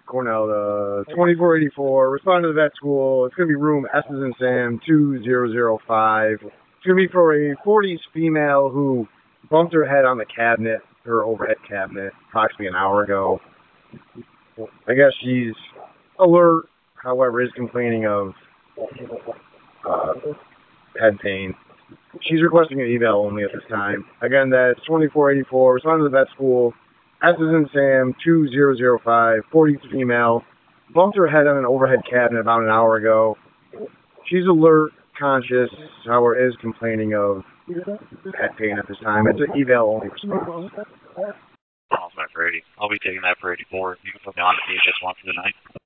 Cornell, 2484. Respond to the vet school. It's going to be room S as in Sam 2005. It's going to be for a 40s female who bumped her head on the cabinet, her overhead cabinet, approximately an hour ago. I guess she's alert, however, is complaining of head pain. She's requesting an eval only at this time. Again, that's 2484. Respond to the vet school. S is in Sam 2005. 40 female. Bumped her head on an overhead cabinet about an hour ago. She's alert, conscious, however, is complaining of head pain at this time. It's an eval only response. Awesome, for 80. I'll be taking that for 84. You can put me on CHS1 for the night.